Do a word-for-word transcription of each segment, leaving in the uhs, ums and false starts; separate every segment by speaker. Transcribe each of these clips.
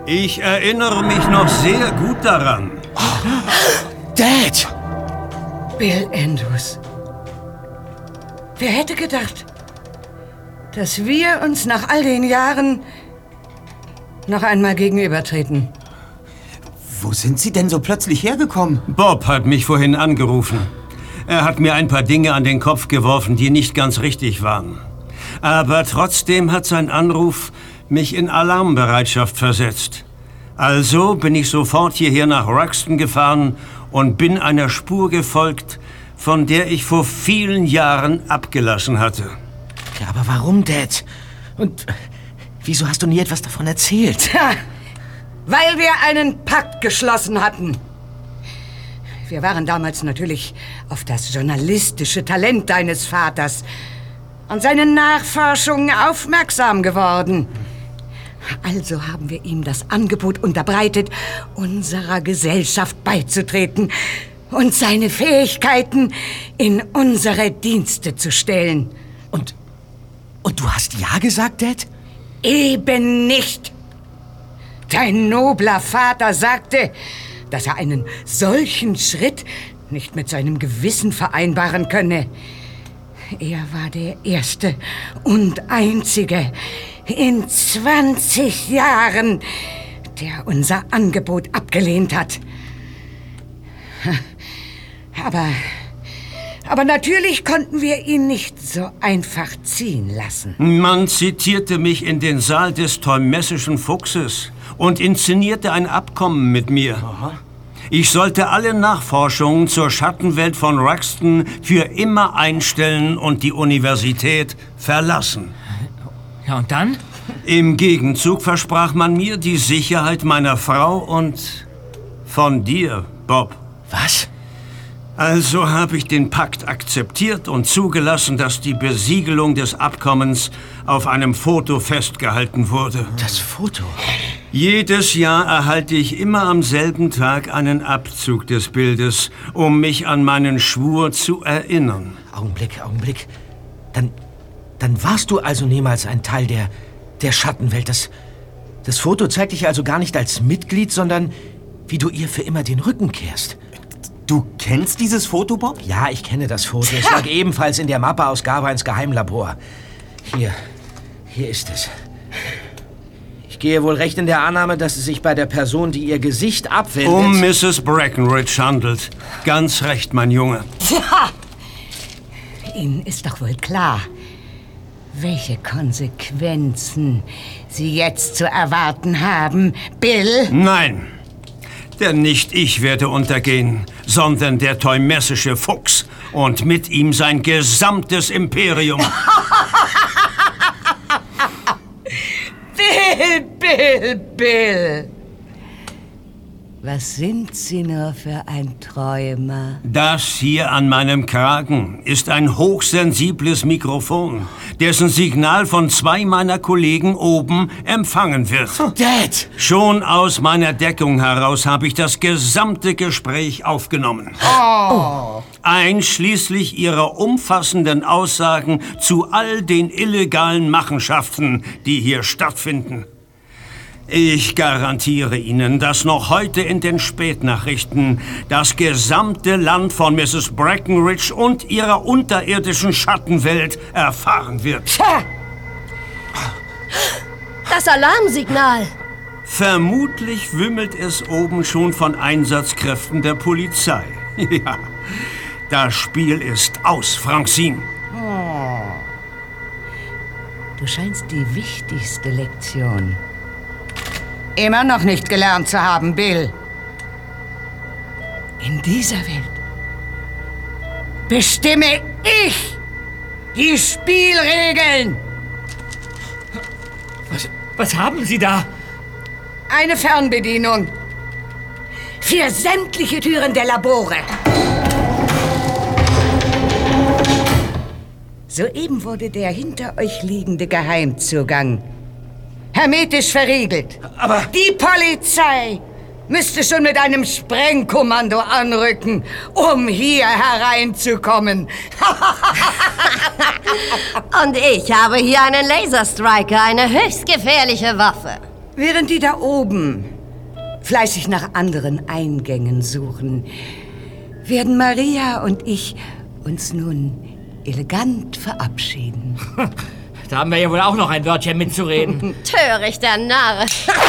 Speaker 1: Ich erinnere mich noch sehr gut daran.
Speaker 2: Oh, Dad!
Speaker 3: Bill Andrews. Wer hätte gedacht, dass wir uns nach all den Jahren noch einmal gegenübertreten?
Speaker 2: Wo sind Sie denn so plötzlich hergekommen?
Speaker 1: Bob hat mich vorhin angerufen. Er hat mir ein paar Dinge an den Kopf geworfen, die nicht ganz richtig waren. Aber trotzdem hat sein Anruf mich in Alarmbereitschaft versetzt. Also bin ich sofort hierher nach Ruxton gefahren und bin einer Spur gefolgt, von der ich vor vielen Jahren abgelassen hatte.
Speaker 2: Ja, aber warum, Dad? Und wieso hast du nie etwas davon erzählt?
Speaker 3: Tja, weil wir einen Pakt geschlossen hatten. Wir waren damals natürlich auf das journalistische Talent deines Vaters und seine Nachforschungen aufmerksam geworden. Also haben wir ihm das Angebot unterbreitet, unserer Gesellschaft beizutreten und seine Fähigkeiten in unsere Dienste zu stellen.
Speaker 2: Und, und du hast ja gesagt, Dad?
Speaker 3: Eben nicht. Dein nobler Vater sagte, dass er einen solchen Schritt nicht mit seinem Gewissen vereinbaren könne. Er war der Erste und Einzige in zwanzig Jahren, der unser Angebot abgelehnt hat. Aber, aber natürlich konnten wir ihn nicht so einfach ziehen lassen.
Speaker 1: Man zitierte mich in den Saal des Teumessischen Fuchses und inszenierte ein Abkommen mit mir. Aha. Ich sollte alle Nachforschungen zur Schattenwelt von Ruxton für immer einstellen und die Universität verlassen.
Speaker 4: Ja, und dann?
Speaker 1: Im Gegenzug versprach man mir die Sicherheit meiner Frau und von dir, Bob.
Speaker 2: Was?
Speaker 1: Also habe ich den Pakt akzeptiert und zugelassen, dass die Besiegelung des Abkommens auf einem Foto festgehalten wurde.
Speaker 2: Das Foto?
Speaker 1: Jedes Jahr erhalte ich immer am selben Tag einen Abzug des Bildes, um mich an meinen Schwur zu erinnern.
Speaker 2: Augenblick, Augenblick. Dann, dann warst du also niemals ein Teil der, der Schattenwelt. Das, das Foto zeigt dich also gar nicht als Mitglied, sondern wie du ihr für immer den Rücken kehrst.
Speaker 5: Du kennst dieses Foto, Bob?
Speaker 2: Ja, ich kenne das Foto. Es lag ebenfalls in der Mappe aus Garvines Geheimlabor. Hier, hier ist es. Ich gehe wohl recht in der Annahme, dass es sich bei der Person, die ihr Gesicht abwendet...
Speaker 1: Um Misses Breckenridge handelt. Ganz recht, mein Junge.
Speaker 3: Tja, Ihnen ist doch wohl klar, welche Konsequenzen Sie jetzt zu erwarten haben, Bill?
Speaker 1: Nein. Denn nicht ich werde untergehen, sondern der teumessische Fuchs und mit ihm sein gesamtes Imperium.
Speaker 3: Bill, Bill, Bill. Was sind Sie nur für ein Träumer?
Speaker 1: Das hier an meinem Kragen ist ein hochsensibles Mikrofon, dessen Signal von zwei meiner Kollegen oben empfangen wird.
Speaker 2: Dad!
Speaker 1: Schon aus meiner Deckung heraus habe ich das gesamte Gespräch aufgenommen.
Speaker 3: Oh.
Speaker 1: Einschließlich Ihrer umfassenden Aussagen zu all den illegalen Machenschaften, die hier stattfinden. Ich garantiere Ihnen, dass noch heute in den Spätnachrichten das gesamte Land von Misses Breckenridge und ihrer unterirdischen Schattenwelt erfahren wird.
Speaker 3: Tja.
Speaker 6: Das Alarmsignal.
Speaker 1: Vermutlich wimmelt es oben schon von Einsatzkräften der Polizei. Ja, das Spiel ist aus, Francine.
Speaker 3: Oh. Du scheinst die wichtigste Lektion immer noch nicht gelernt zu haben, Bill. In dieser Welt bestimme ich die Spielregeln.
Speaker 4: Was, was haben Sie da?
Speaker 3: Eine Fernbedienung für sämtliche Türen der Labore. Soeben wurde der hinter euch liegende Geheimzugang hermetisch verriegelt.
Speaker 2: Aber
Speaker 3: die Polizei müsste schon mit einem Sprengkommando anrücken, um hier hereinzukommen.
Speaker 6: Und ich habe hier einen Laserstriker, eine höchst gefährliche Waffe.
Speaker 3: Während die da oben fleißig nach anderen Eingängen suchen, werden Maria und ich uns nun elegant verabschieden.
Speaker 4: Da haben wir ja wohl auch noch ein Wörtchen mitzureden.
Speaker 6: Törichter Narr.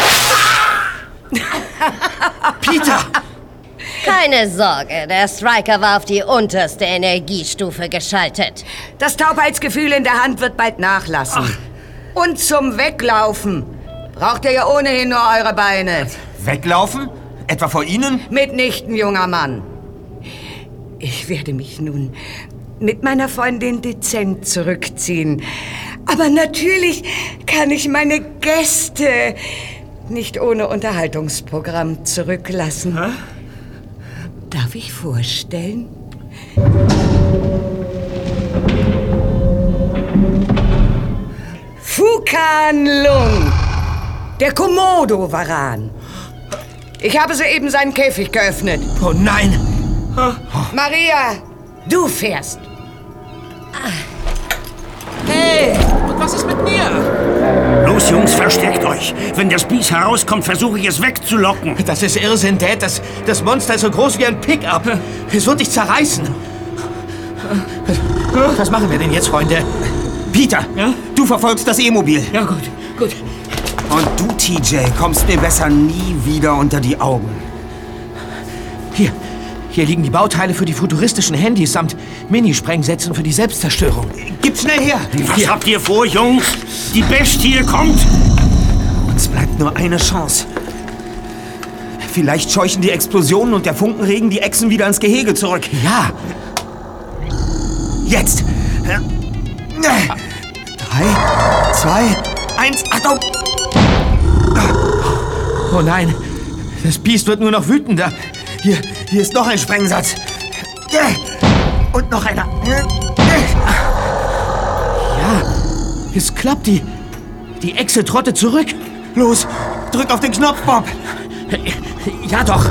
Speaker 2: Peter!
Speaker 6: Keine Sorge, der Striker war auf die unterste Energiestufe geschaltet.
Speaker 3: Das Taubheitsgefühl in der Hand wird bald nachlassen. Ach. Und zum Weglaufen braucht ihr ja ohnehin nur eure Beine.
Speaker 5: Weglaufen? Etwa vor Ihnen?
Speaker 3: Mitnichten, junger Mann. Ich werde mich nun mit meiner Freundin dezent zurückziehen. Aber natürlich kann ich meine Gäste nicht ohne Unterhaltungsprogramm zurücklassen. Hä? Darf ich vorstellen? Fukan Lung, der Komodo-Varan. Ich habe soeben seinen Käfig geöffnet.
Speaker 2: Oh nein!
Speaker 3: Maria, du fährst.
Speaker 2: Hey, und was ist mit mir?
Speaker 1: Los, Jungs, versteckt euch. Wenn das Biest herauskommt, versuche ich es wegzulocken.
Speaker 2: Das ist Irrsinn, Dad. Das, das Monster ist so groß wie ein Pickup. Es wird dich zerreißen. Was machen wir denn jetzt, Freunde?
Speaker 5: Peter,
Speaker 4: ja?
Speaker 5: Du verfolgst das E-Mobil.
Speaker 4: Ja, gut, gut.
Speaker 5: Und du, T J, kommst mir besser nie wieder unter die Augen.
Speaker 2: Hier, hier liegen die Bauteile für die futuristischen Handys samt Minisprengsätzen für die Selbstzerstörung.
Speaker 5: Gib schnell her!
Speaker 1: Was
Speaker 2: hier.
Speaker 1: habt ihr vor, Jungs? Die Bestie kommt!
Speaker 5: Uns bleibt nur eine Chance. Vielleicht scheuchen die Explosionen und der Funkenregen die Echsen wieder ins Gehege zurück.
Speaker 2: Ja.
Speaker 5: Jetzt! Drei, zwei, eins, Achtung!
Speaker 2: Oh nein, das Biest wird nur noch wütender.
Speaker 5: Hier, hier ist noch ein Sprengsatz. Und noch einer.
Speaker 2: Ja, es klappt. Die, die Echse trottet zurück.
Speaker 5: Los, drück auf den Knopf, Bob.
Speaker 2: Ja doch.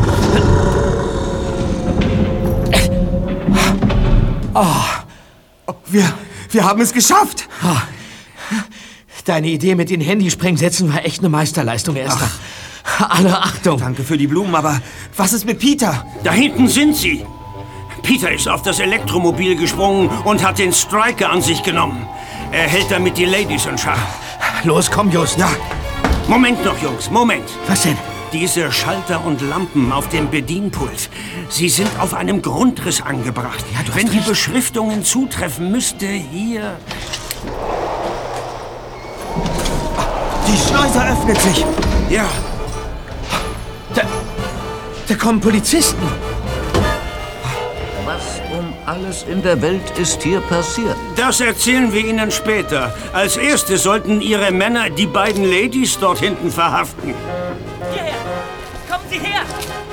Speaker 5: Oh, wir, wir haben es geschafft.
Speaker 2: Oh, deine Idee mit den Handysprengsätzen war echt eine Meisterleistung, Erster. Alle Achtung.
Speaker 5: Danke für die Blumen, aber was ist mit Peter?
Speaker 1: Da hinten sind sie. Peter ist auf das Elektromobil gesprungen und hat den Striker an sich genommen. Er hält damit die Ladies in Schach.
Speaker 2: Los, komm, Just.
Speaker 5: Ja.
Speaker 1: Moment noch, Jungs, Moment.
Speaker 2: Was denn?
Speaker 1: Diese Schalter und Lampen auf dem Bedienpult, sie sind auf einem Grundriss angebracht.
Speaker 2: Ja, du hast
Speaker 1: Wenn die
Speaker 2: recht.
Speaker 1: Beschriftungen zutreffen, müsste hier...
Speaker 5: Die Schleuse öffnet sich.
Speaker 1: Ja,
Speaker 2: Da, da kommen Polizisten.
Speaker 7: Was um alles in der Welt ist hier passiert?
Speaker 1: das erzählen wir Ihnen später. Als erstes sollten Ihre Männer die beiden Ladies dort hinten verhaften.
Speaker 4: Hierher! Kommen Sie her!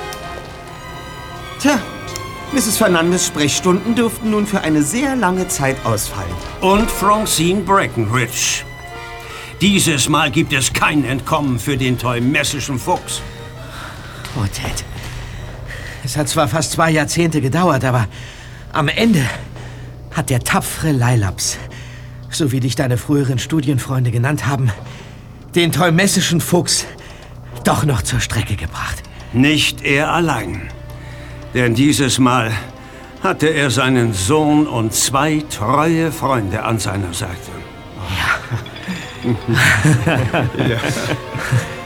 Speaker 5: Tja, Misses Fernandes Sprechstunden dürften nun für eine sehr lange Zeit ausfallen.
Speaker 1: Und Francine Breckenridge. Dieses Mal gibt es kein Entkommen für den teumessischen Fuchs.
Speaker 2: Oh, Ted. Es hat zwar fast zwei Jahrzehnte gedauert, aber am Ende hat der tapfere Leilaps, so wie dich deine früheren Studienfreunde genannt haben, den teumessischen Fuchs doch noch zur Strecke gebracht.
Speaker 1: Nicht er allein. Denn dieses Mal hatte er seinen Sohn und zwei treue Freunde an seiner Seite.
Speaker 2: Ja.